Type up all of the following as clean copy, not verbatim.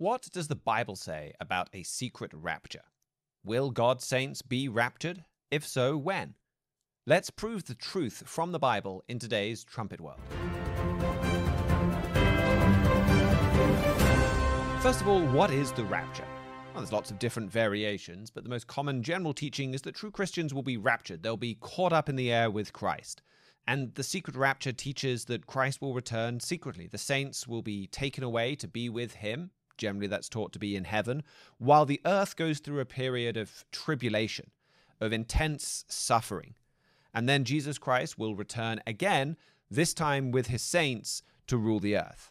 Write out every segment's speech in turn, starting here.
What does the Bible say about a secret rapture? Will God's saints be raptured? If so, when? Let's prove the truth from the Bible in today's Trumpet World. First of all, what is the rapture? Well, there's lots of different variations, but the most common general teaching is that true Christians will be raptured. They'll be caught up in the air with Christ. And the secret rapture teaches that Christ will return secretly. The saints will be taken away to be with him. Generally, that's taught to be in heaven, while the earth goes through a period of tribulation, of intense suffering. And then Jesus Christ will return again, this time with his saints, to rule the earth.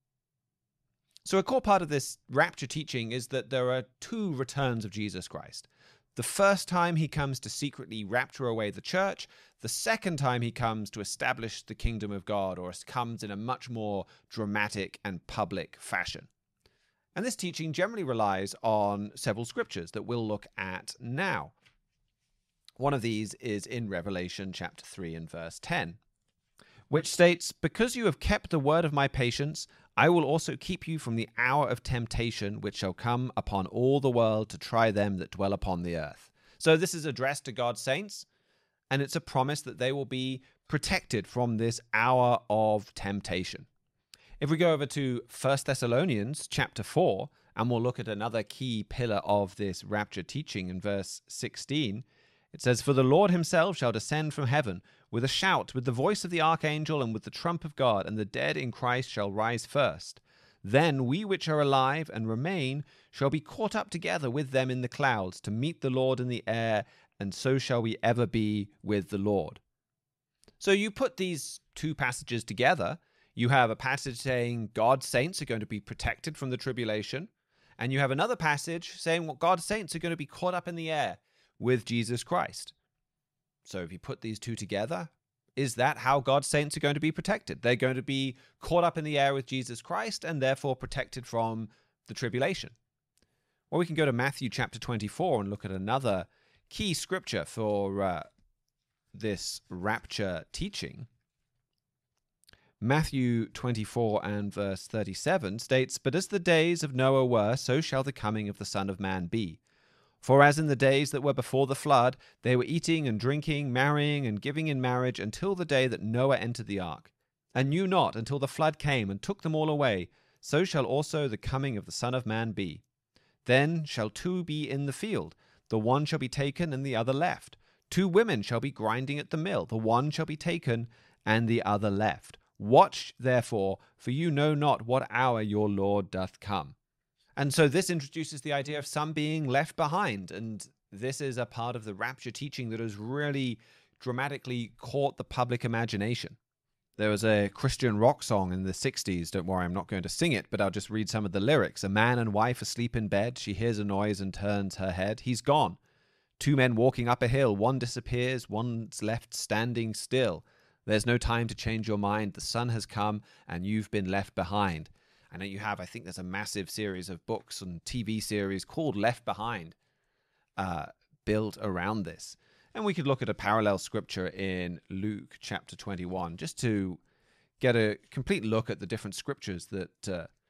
So a core part of this rapture teaching is that there are two returns of Jesus Christ. The first time he comes to secretly rapture away the church. The second time he comes to establish the kingdom of God, or comes in a much more dramatic and public fashion. And this teaching generally relies on several scriptures that we'll look at now. One of these is in Revelation chapter 3 and verse 10, which states, "Because you have kept the word of my patience, I will also keep you from the hour of temptation which shall come upon all the world to try them that dwell upon the earth." So this is addressed to God's saints, and it's a promise that they will be protected from this hour of temptation. If we go over to 1 Thessalonians chapter 4, and we'll look at another key pillar of this rapture teaching in verse 16, it says, "For the Lord himself shall descend from heaven with a shout, with the voice of the archangel, and with the trump of God, and the dead in Christ shall rise first. Then we which are alive and remain shall be caught up together with them in the clouds to meet the Lord in the air, and so shall we ever be with the Lord." So you put these two passages together. You have a passage saying God's saints are going to be protected from the tribulation, and you have another passage saying what God's saints are going to be caught up in the air with Jesus Christ. So if you put these two together, is that how God's saints are going to be protected? They're going to be caught up in the air with Jesus Christ and therefore protected from the tribulation. Or we can go to Matthew chapter 24 and look at another key scripture for this rapture teaching. Matthew 24 and verse 37 states, "But as the days of Noah were, so shall the coming of the Son of Man be. For as in the days that were before the flood, they were eating and drinking, marrying and giving in marriage until the day that Noah entered the ark, and knew not until the flood came and took them all away, so shall also the coming of the Son of Man be. Then shall two be in the field, the one shall be taken and the other left. Two women shall be grinding at the mill, the one shall be taken and the other left. Watch, therefore, for you know not what hour your Lord doth come." And so this introduces the idea of some being left behind. And this is a part of the rapture teaching that has really dramatically caught the public imagination. There was a Christian rock song in the 60s. Don't worry, I'm not going to sing it, but I'll just read some of the lyrics. "A man and wife asleep in bed. She hears a noise and turns her head. He's gone. Two men walking up a hill. One disappears, one's left standing still. There's no time to change your mind. The sun has come and you've been left behind." And then you have, I think there's a massive series of books and TV series called Left Behind built around this. And we could look at a parallel scripture in Luke chapter 21 just to get a complete look at the different scriptures that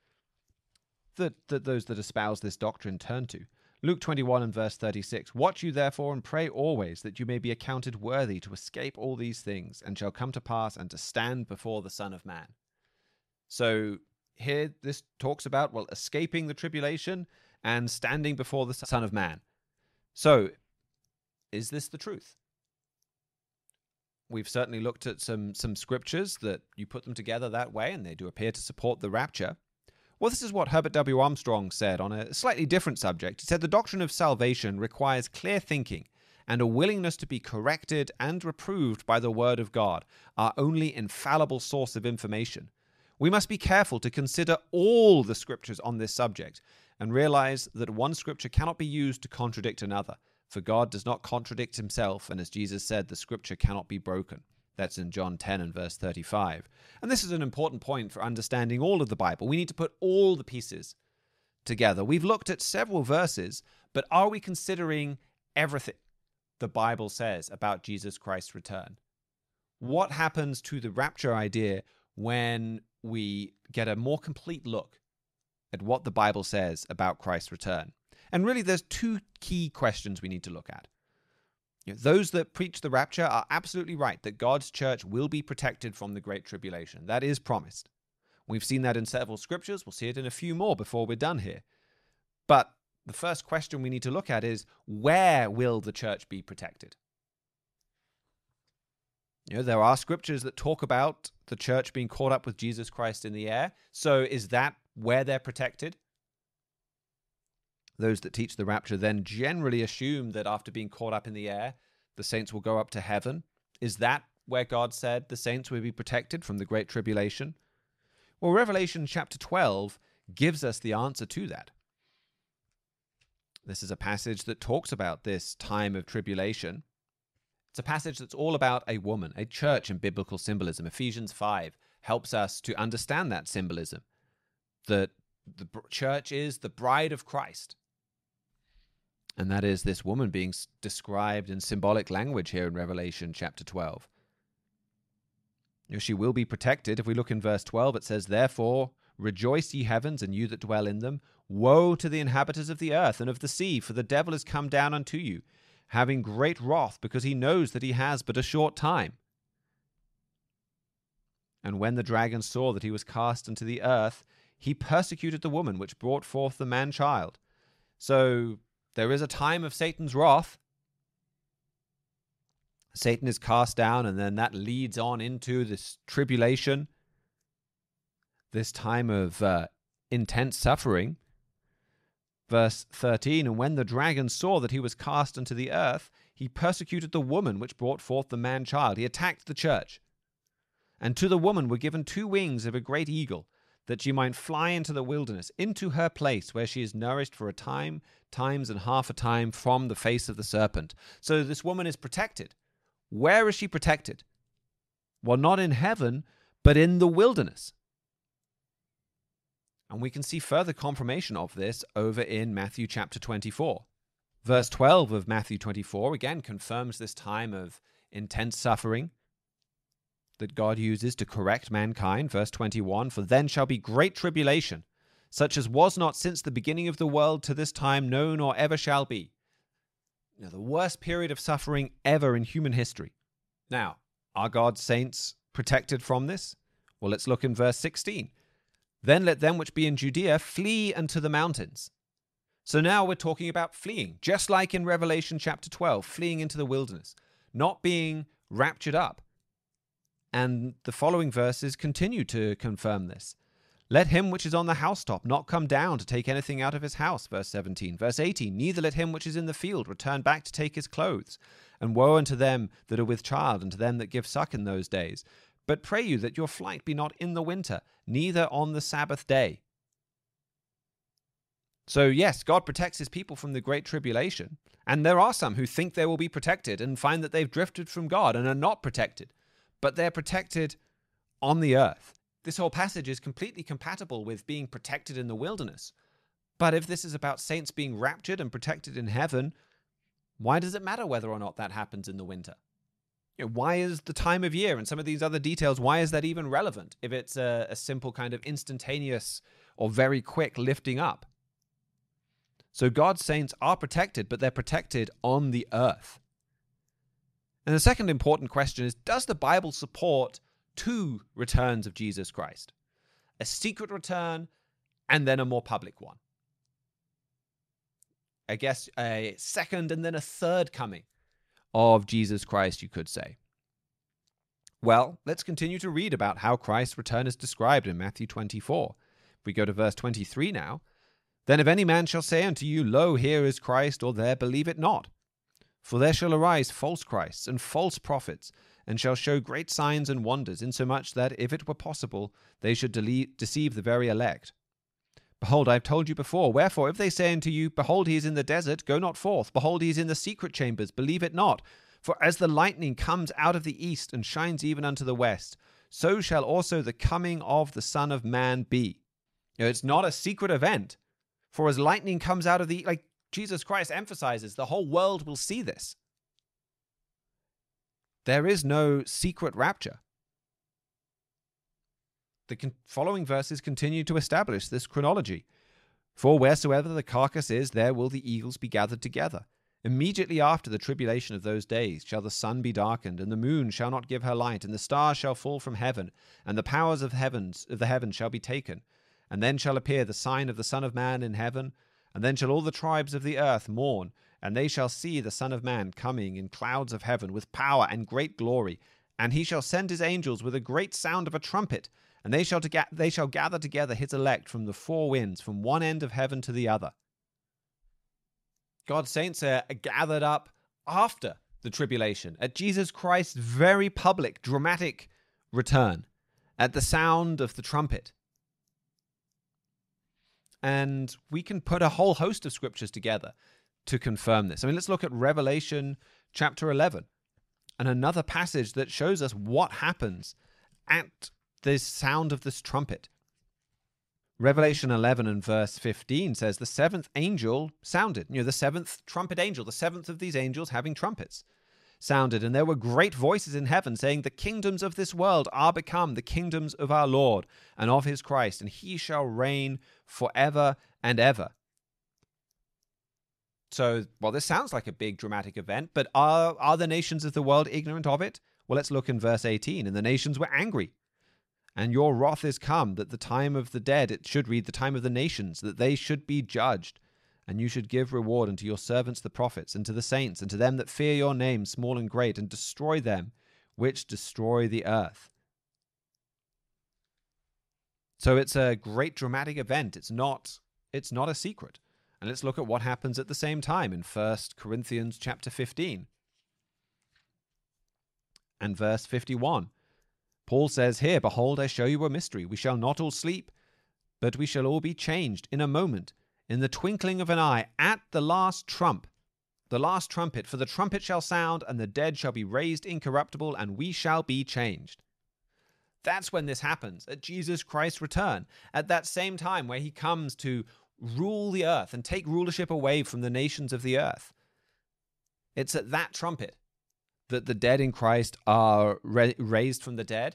those that espouse this doctrine turn to. Luke 21 and verse 36, "Watch you therefore and pray always, that you may be accounted worthy to escape all these things, and shall come to pass and to stand before the Son of Man." So here this talks about, well, escaping the tribulation and standing before the Son of Man. So is this the truth? We've certainly looked at some scriptures that you put them together that way, and they do appear to support the rapture. Well, this is what Herbert W. Armstrong said on a slightly different subject. He said, "The doctrine of salvation requires clear thinking and a willingness to be corrected and reproved by the Word of God, our only infallible source of information. We must be careful to consider all the scriptures on this subject and realize that one scripture cannot be used to contradict another, for God does not contradict himself, and as Jesus said, the scripture cannot be broken." That's in John 10 and verse 35. And this is an important point for understanding all of the Bible. We need to put all the pieces together. We've looked at several verses, but are we considering everything the Bible says about Jesus Christ's return? What happens to the rapture idea when we get a more complete look at what the Bible says about Christ's return. And really, there's two key questions we need to look at. Those that preach the rapture are absolutely right that God's church will be protected from the Great Tribulation. That is promised. We've seen that in several scriptures. We'll see it in a few more before we're done here. But the first question we need to look at is, where will the church be protected? There are scriptures that talk about the church being caught up with Jesus Christ in the air. So is that where they're protected? Those that teach the rapture then generally assume that after being caught up in the air, the saints will go up to heaven. Is that where God said the saints will be protected from the Great Tribulation? Well, Revelation chapter 12 gives us the answer to that. This is a passage that talks about this time of tribulation. It's a passage that's all about a woman, a church in biblical symbolism. Ephesians 5 helps us to understand that symbolism, that the church is the bride of Christ. And that is this woman being described in symbolic language here in Revelation chapter 12. She will be protected. If we look in verse 12, it says, "Therefore, rejoice ye heavens, and you that dwell in them. Woe to the inhabitants of the earth and of the sea, for the devil is come down unto you, having great wrath, because he knows that he has but a short time. And when the dragon saw that he was cast into the earth, he persecuted the woman which brought forth the man-child." So there is a time of Satan's wrath. Satan is cast down, and then that leads on into this tribulation, this time of intense suffering. Verse 13, "And when the dragon saw that he was cast into the earth, he persecuted the woman which brought forth the man-child." He attacked the church. "And to the woman were given 2 wings of a great eagle, that she might fly into the wilderness, into her place, where she is nourished for a time, times and half a time from the face of the serpent." So this woman is protected. Where is she protected? Well, not in heaven, but in the wilderness. And we can see further confirmation of this over in Matthew chapter 24. Verse 12 of Matthew 24 again confirms this time of intense suffering that God uses to correct mankind. Verse 21, "For then shall be great tribulation, such as was not since the beginning of the world to this time, no, nor ever shall be." The worst period of suffering ever in human history. Now, are God's saints protected from this? Well, let's look in verse 16. "Then let them which be in Judea flee unto the mountains." So now we're talking about fleeing, just like in Revelation chapter 12, fleeing into the wilderness, not being raptured up. And the following verses continue to confirm this. "Let him which is on the housetop not come down to take anything out of his house." Verse 17. Verse 18. "Neither let him which is in the field return back to take his clothes. And woe unto them that are with child, and to them that give suck in those days. But pray you that your flight be not in the winter, neither on the Sabbath day." So yes, God protects his people from the great tribulation. And there are some who think they will be protected and find that they've drifted from God and are not protected. But they're protected on the earth. This whole passage is completely compatible with being protected in the wilderness. But if this is about saints being raptured and protected in heaven, why does it matter whether or not that happens in the winter? Why is the time of year and some of these other details, why is that even relevant if it's a simple kind of instantaneous or very quick lifting up? So God's saints are protected, but they're protected on the earth. And the second important question is, does the Bible support 2 returns of Jesus Christ? A secret return and then a more public one. I guess a second and then a third coming of Jesus Christ, you could say. Well, let's continue to read about how Christ's return is described in Matthew 24. If we go to verse 23 now, "Then if any man shall say unto you, Lo, here is Christ, or there, believe it not. For there shall arise false Christs and false prophets, and shall show great signs and wonders, insomuch that, if it were possible, they should deceive the very elect. Behold, I have told you before. Wherefore, if they say unto you, Behold, he is in the desert, go not forth. Behold, he is in the secret chambers, believe it not. For as the lightning comes out of the east, and shines even unto the west, so shall also the coming of the Son of Man be." It's not a secret event. For as lightning comes out of the, like Jesus Christ emphasizes, the whole world will see this. There is no secret rapture. The following verses continue to establish this chronology. For wheresoever the carcass is, there will the eagles be gathered together. Immediately after the tribulation of those days shall the sun be darkened, and the moon shall not give her light, and the stars shall fall from heaven, and the powers of the heavens shall be taken. And then shall appear the sign of the Son of Man in heaven, and then shall all the tribes of the earth mourn, and they shall see the Son of Man coming in clouds of heaven with power and great glory. And he shall send his angels with a great sound of a trumpet, and they shall gather together his elect from the four winds, from one end of heaven to the other. God's saints are gathered up after the tribulation, at Jesus Christ's very public, dramatic return, at the sound of the trumpet. And we can put a whole host of scriptures together to confirm this. I mean, let's look at Revelation chapter 11, and another passage that shows us what happens at the sound of this trumpet. Revelation 11 and verse 15 says, the seventh angel sounded. The seventh trumpet angel, the seventh of these angels having trumpets, sounded. And there were great voices in heaven saying, the kingdoms of this world are become the kingdoms of our Lord and of his Christ, and he shall reign forever and ever. So, well, this sounds like a big dramatic event, but are the nations of the world ignorant of it? Well, let's look in verse 18. And the nations were angry. And your wrath is come, that the time of the dead, it should read, the time of the nations, that they should be judged. And you should give reward unto your servants the prophets, and to the saints, and to them that fear your name, small and great, and destroy them which destroy the earth. So it's a great dramatic event. It's not a secret. And let's look at what happens at the same time in 1 Corinthians chapter 15 and verse 51. Paul says here, behold, I show you a mystery. We shall not all sleep, but we shall all be changed in a moment, in the twinkling of an eye, at the last trump. The last trumpet, for the trumpet shall sound, and the dead shall be raised incorruptible, and we shall be changed. That's when this happens, at Jesus Christ's return, at that same time where he comes to rule the earth and take rulership away from the nations of the earth. It's at that trumpet that the dead in Christ are raised from the dead,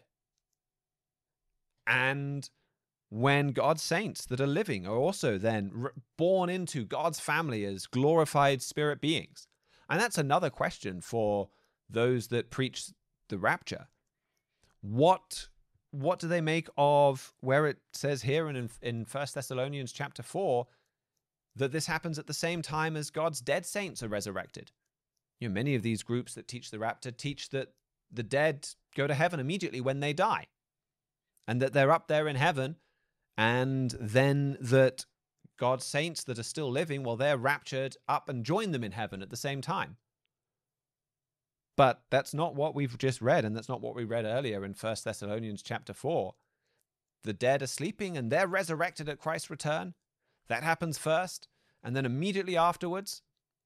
and when God's saints that are living are also then born into God's family as glorified spirit beings. And that's another question for those that preach the rapture. What do they make of where it says here in 1 Thessalonians chapter 4 that this happens at the same time as God's dead saints are resurrected? Many of these groups that teach the rapture teach that the dead go to heaven immediately when they die, and that they're up there in heaven, and then that God's saints that are still living, well, they're raptured up and join them in heaven at the same time. But that's not what we've just read, and that's not what we read earlier in 1 Thessalonians chapter 4. The dead are sleeping, and they're resurrected at Christ's return. That happens first, and then immediately afterwards,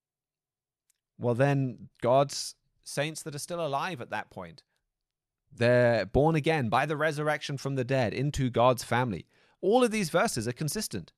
well, then God's saints that are still alive at that point, they're born again by the resurrection from the dead into God's family. All of these verses are consistent.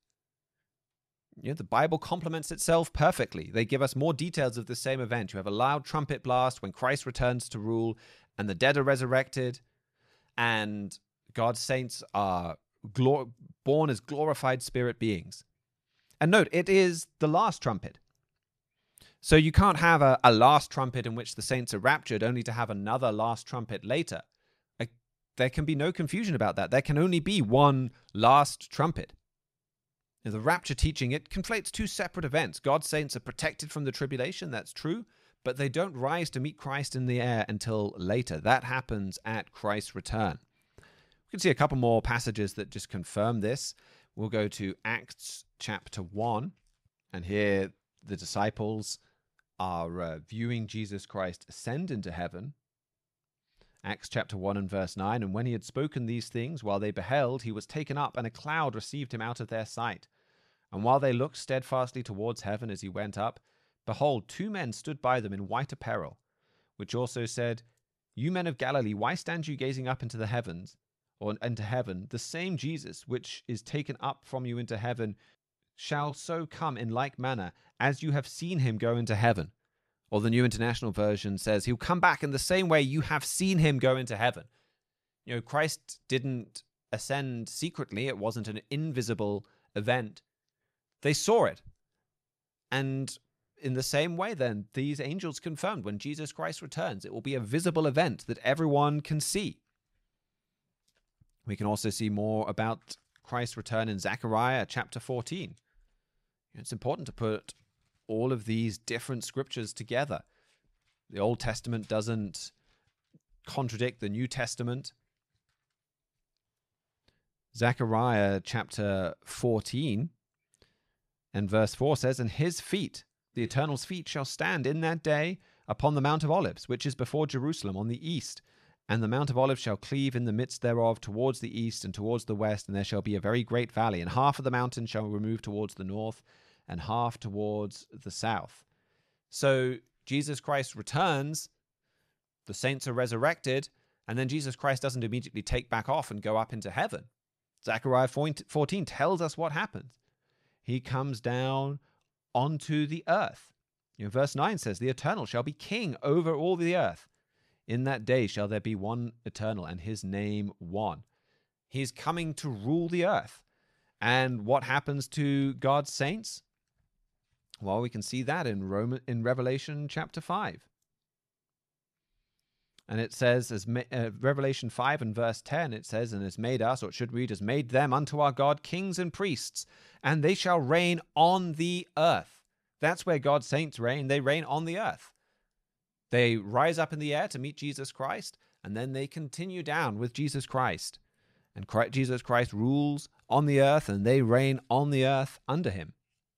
The Bible complements itself perfectly. They give us more details of the same event. You have a loud trumpet blast when Christ returns to rule, and the dead are resurrected, and God's saints are born as glorified spirit beings. And note, it is the last trumpet. So you can't have a last trumpet in which the saints are raptured only to have another last trumpet later. There can be no confusion about that. There can only be one last trumpet. The rapture teaching, it conflates two separate events. God's saints are protected from the tribulation, that's true, but they don't rise to meet Christ in the air until later. That happens at Christ's return. We can see a couple more passages that just confirm this. We'll go to Acts chapter 1, and here the disciples are viewing Jesus Christ ascend into heaven. Acts chapter 1 and verse 9, and when he had spoken these things, while they beheld, he was taken up, and a cloud received him out of their sight. And while they looked steadfastly towards heaven as he went up, behold, two men stood by them in white apparel, which also said, You men of Galilee, why stand you gazing up into the heavens, or into heaven? The same Jesus, which is taken up from you into heaven, shall so come in like manner as you have seen him go into heaven. Or the New International Version says, he'll come back in the same way you have seen him go into heaven. Christ didn't ascend secretly. It wasn't an invisible event. They saw it. And in the same way, then, these angels confirmed when Jesus Christ returns, it will be a visible event that everyone can see. We can also see more about Christ's return in Zechariah chapter 14. It's important to put all of these different scriptures together. The Old Testament doesn't contradict the New Testament. Zechariah chapter 14 and verse 4 says, "And his feet, the Eternal's feet, shall stand in that day upon the Mount of Olives, which is before Jerusalem on the east. And the Mount of Olives shall cleave in the midst thereof towards the east and towards the west, and there shall be a very great valley. And half of the mountain shall remove towards the north, and half towards the south." So Jesus Christ returns, the saints are resurrected, and then Jesus Christ doesn't immediately take back off and go up into heaven. Zechariah 14 tells us what happens. He comes down onto the earth. Verse 9 says, "The Eternal shall be king over all the earth. In that day shall there be one Eternal, and his name one." He's coming to rule the earth. And what happens to God's saints? Well, we can see that in Revelation chapter 5. And it says, Revelation 5 and verse 10, it says, "And has made us," or it should read, "has made them unto our God kings and priests, and they shall reign on the earth." That's where God's saints reign. They reign on the earth. They rise up in the air to meet Jesus Christ, and then they continue down with Jesus Christ. And Jesus Christ rules on the earth, and they reign on the earth under him.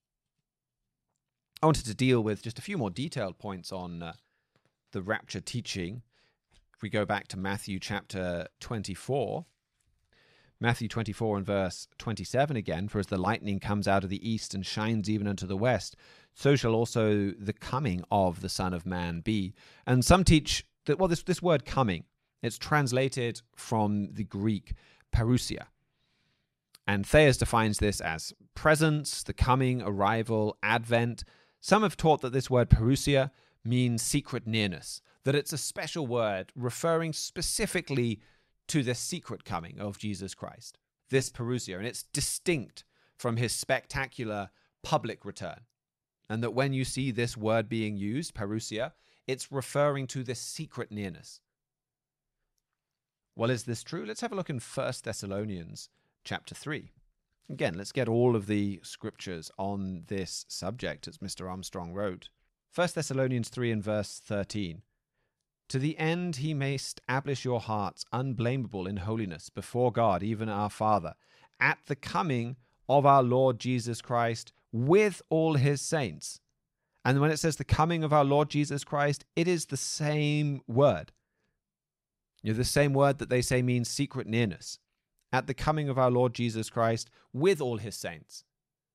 I wanted to deal with just a few more detailed points on the rapture teaching. If we go back to Matthew chapter 24, Matthew 24 and verse 27 again, "For as the lightning comes out of the east and shines even unto the west, so shall also the coming of the Son of Man be." And some teach that, well, this word coming, it's translated from the Greek parousia. And Thayers defines this as presence, the coming, arrival, advent. Some have taught that this word parousia means secret nearness, that it's a special word referring specifically to the secret coming of Jesus Christ, this parousia, and it's distinct from his spectacular public return. And that when you see this word being used, parousia, it's referring to this secret nearness. Well, is this true? Let's have a look in 1 Thessalonians chapter 3. Again, let's get all of the scriptures on this subject, as Mr. Armstrong wrote. 1 Thessalonians 3 and verse 13. "To the end he may establish your hearts unblameable in holiness before God, even our Father, at the coming of our Lord Jesus Christ with all his saints." And when it says the coming of our Lord Jesus Christ, it is the same word. The same word that they say means secret nearness. At the coming of our Lord Jesus Christ with all his saints.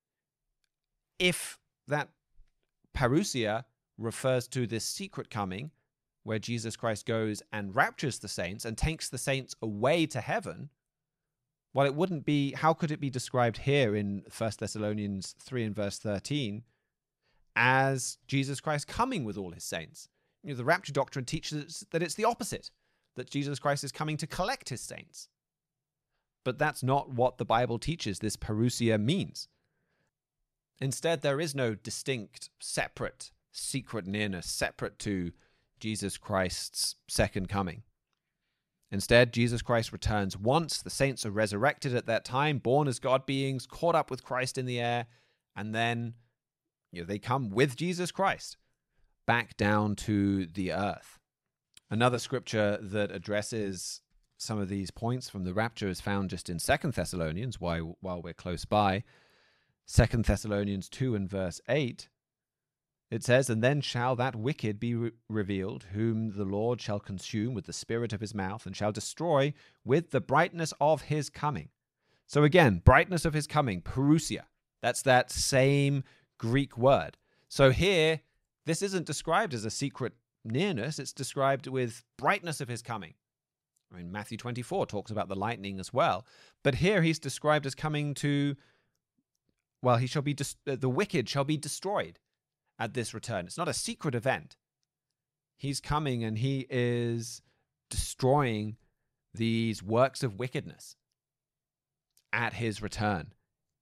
If that parousia refers to this secret coming, where Jesus Christ goes and raptures the saints and takes the saints away to heaven, well, it wouldn't be, how could it be described here in 1 Thessalonians 3 and verse 13 as Jesus Christ coming with all his saints? The rapture doctrine teaches that it's the opposite, that Jesus Christ is coming to collect his saints. But that's not what the Bible teaches this parousia means. Instead, there is no distinct, separate, secret nearness, separate to Jesus Christ's second coming. Instead, Jesus Christ returns once, the saints are resurrected at that time, born as God beings, caught up with Christ in the air, and then they come with Jesus Christ back down to the earth. Another scripture that addresses some of these points from the rapture is found just in 2 Thessalonians, while we're close by. 2 Thessalonians 2 and verse 8, it says, "And then shall that wicked be revealed, whom the Lord shall consume with the spirit of his mouth, and shall destroy with the brightness of his coming." So again, brightness of his coming, parousia. That's that same Greek word. So here, this isn't described as a secret nearness, it's described with brightness of his coming. I mean, Matthew 24 talks about the lightning as well. But here he's described as coming to, well, he shall be the wicked shall be destroyed at this return. It's not a secret event. He's coming and he is destroying these works of wickedness at his return.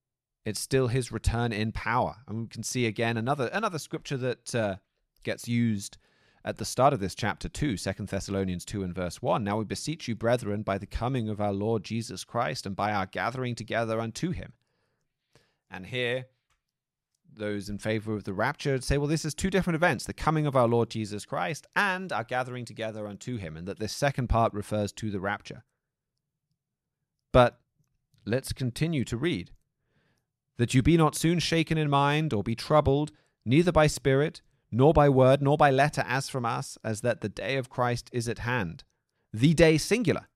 It's still his return in power. And we can see again another scripture that gets used at the start of this chapter 2, 2 Thessalonians 2 and verse 1. Now we beseech you, brethren, by the coming of our Lord Jesus Christ and by our gathering together unto him. And here, those in favor of the rapture say, well, this is two different events, the coming of our Lord Jesus Christ and our gathering together unto him, and that this second part refers to the rapture. But let's continue to read. That you be not soon shaken in mind, or be troubled, neither by spirit, nor by word, nor by letter as from us, as that the day of Christ is at hand. The day singular.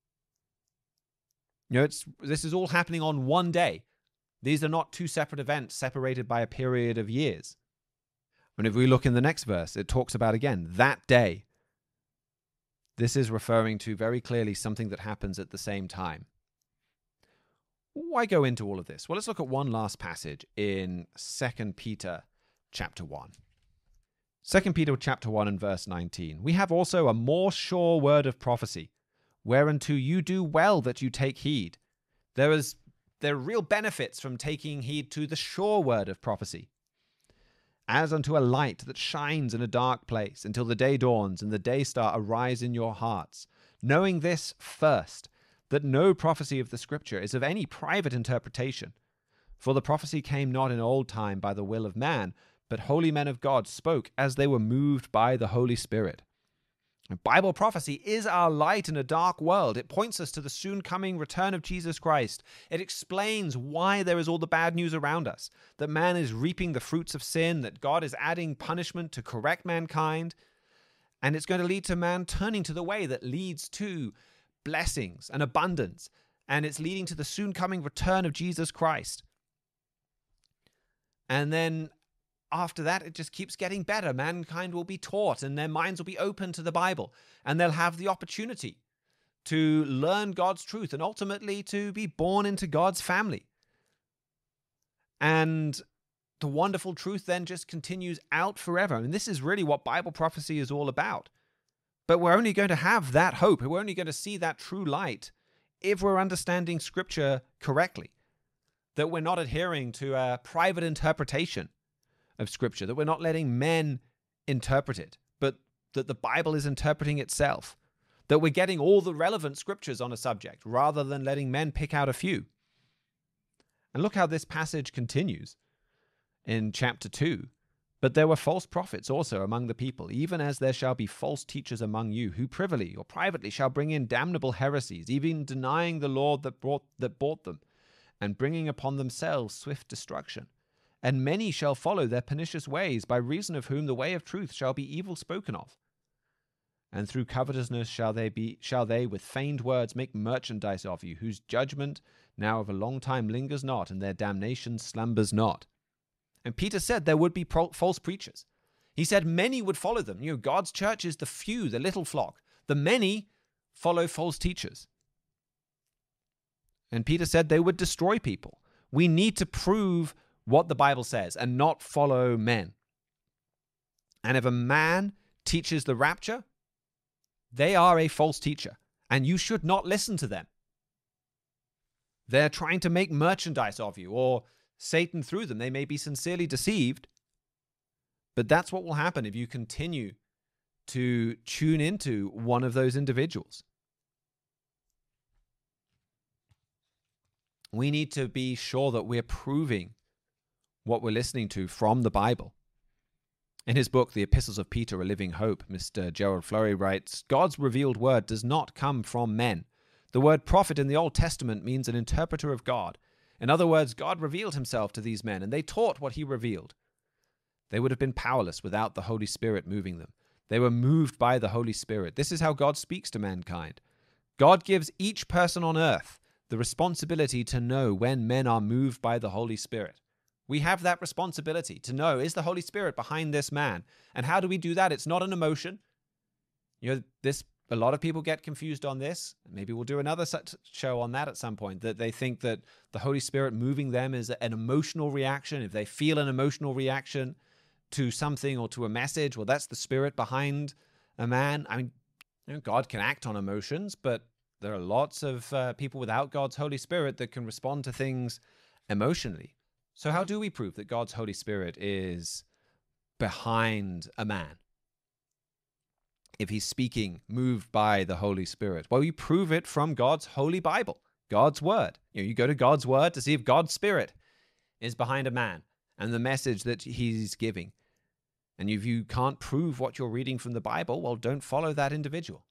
This is all happening on one day. These are not two separate events separated by a period of years. And if we look in the next verse, it talks about, again, that day. This is referring to very clearly something that happens at the same time. Why go into all of this? Well, let's look at one last passage in 2 Peter chapter 1. 2 Peter chapter 1 and verse 19. We have also a more sure word of prophecy, whereunto you do well that you take heed. There are real benefits from taking heed to the sure word of prophecy. As unto a light that shines in a dark place until the day dawns and the day star arise in your hearts, knowing this first, that no prophecy of the Scripture is of any private interpretation. For the prophecy came not in old time by the will of man, but holy men of God spoke as they were moved by the Holy Spirit. Bible prophecy is our light in a dark world. It points us to the soon coming return of Jesus Christ. It explains why there is all the bad news around us, that man is reaping the fruits of sin, that God is adding punishment to correct mankind, and it's going to lead to man turning to the way that leads to blessings and abundance, and it's leading to the soon coming return of Jesus Christ. And then after that, it just keeps getting better. Mankind will be taught and their minds will be open to the Bible, and they'll have the opportunity to learn God's truth and ultimately to be born into God's family. And the wonderful truth then just continues out forever. And this is really what Bible prophecy is all about. But we're only going to have that hope. We're only going to see that true light if we're understanding Scripture correctly, that we're not adhering to a private interpretation of Scripture, that we're not letting men interpret it, but that the Bible is interpreting itself, that we're getting all the relevant Scriptures on a subject rather than letting men pick out a few. And look how this passage continues in chapter 2. But there were false prophets also among the people, even as there shall be false teachers among you, who privily or privately shall bring in damnable heresies, even denying the Lord that bought them, and bringing upon themselves swift destruction. And many shall follow their pernicious ways, by reason of whom the way of truth shall be evil spoken of. And through covetousness shall they with feigned words make merchandise of you, whose judgment now of a long time lingers not, and their damnation slumbers not. And Peter said there would be false preachers. He said many would follow them. God's church is the few, the little flock. The many follow false teachers. And Peter said they would destroy people. We need to prove what the Bible says and not follow men. And if a man teaches the rapture, they are a false teacher, and you should not listen to them. They're trying to make merchandise of you, or Satan through them. They may be sincerely deceived, but that's what will happen if you continue to tune into one of those individuals. We need to be sure that we're proving what we're listening to from the Bible. In his book, The Epistles of Peter, A Living Hope, Mr. Gerald Flurry writes, God's revealed word does not come from men. The word prophet in the Old Testament means an interpreter of God. In other words, God revealed himself to these men, and they taught what he revealed. They would have been powerless without the Holy Spirit moving them. They were moved by the Holy Spirit. This is how God speaks to mankind. God gives each person on earth the responsibility to know when men are moved by the Holy Spirit. We have that responsibility to know, is the Holy Spirit behind this man? And how do we do that? It's not an emotion. A lot of people get confused on this. Maybe we'll do another show on that at some point, that they think that the Holy Spirit moving them is an emotional reaction. If they feel an emotional reaction to something or to a message, well, that's the Spirit behind a man. I mean, God can act on emotions, but there are lots of people without God's Holy Spirit that can respond to things emotionally. So how do we prove that God's Holy Spirit is behind a man? If he's speaking, moved by the Holy Spirit? Well, you prove it from God's holy Bible, God's word. You go to God's word to see if God's Spirit is behind a man and the message that he's giving. And if you can't prove what you're reading from the Bible, well, don't follow that individual.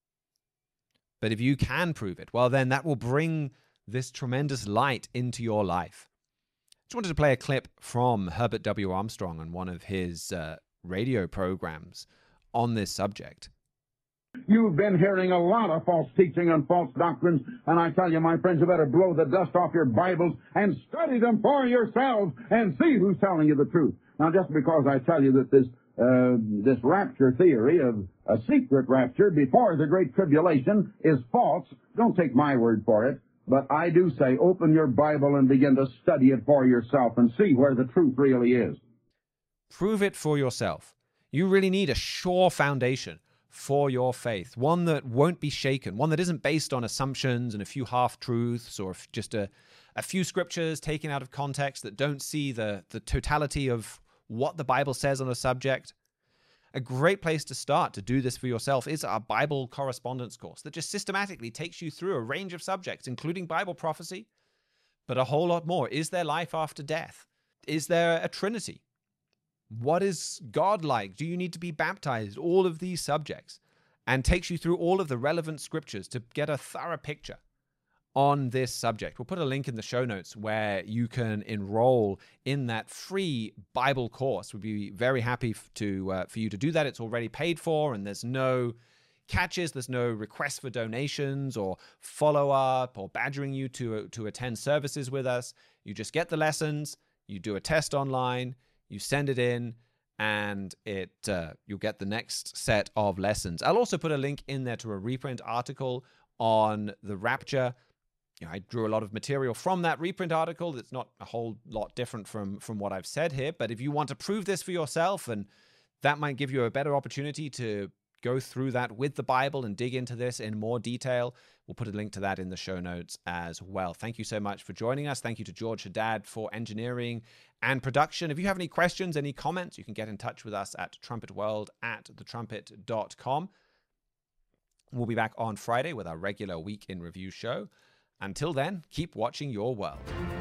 But if you can prove it, well, then that will bring this tremendous light into your life. Just wanted to play a clip from Herbert W. Armstrong on one of his radio programs on this subject. You've been hearing a lot of false teaching and false doctrines, and I tell you, my friends, you better blow the dust off your Bibles and study them for yourselves and see who's telling you the truth. Now, just because I tell you that this rapture theory of a secret rapture before the Great Tribulation is false, don't take my word for it, but I do say open your Bible and begin to study it for yourself and see where the truth really is. Prove it for yourself. You really need a sure foundation for your faith, one that won't be shaken, one that isn't based on assumptions and a few half-truths or just a few scriptures taken out of context that don't see the totality of what the Bible says on a subject. A great place to start to do this for yourself is our Bible correspondence course that just systematically takes you through a range of subjects, including Bible prophecy, but a whole lot more. Is there life after death? Is there a Trinity? What is God like? Do you need to be baptized? All of these subjects, and takes you through all of the relevant scriptures to get a thorough picture on this subject. We'll put a link in the show notes where you can enroll in that free Bible course. We'd be very happy for you to do that. It's already paid for, and there's no catches. There's no request for donations or follow-up or badgering you to attend services with us. You just get the lessons, you do a test online, you send it in, and you'll get the next set of lessons. I'll also put a link in there to a reprint article on the rapture. I drew a lot of material from that reprint article. It's not a whole lot different from what I've said here, but if you want to prove this for yourself, and that might give you a better opportunity to go through that with the Bible and dig into this in more detail, we'll put a link to that in the show notes as well. Thank you so much for joining us. Thank you to George Haddad for engineering and production. If you have any questions, any comments, you can get in touch with us at trumpetworld@thetrumpet.com. We'll be back on Friday with our regular Week in Review show. Until then, keep watching your world.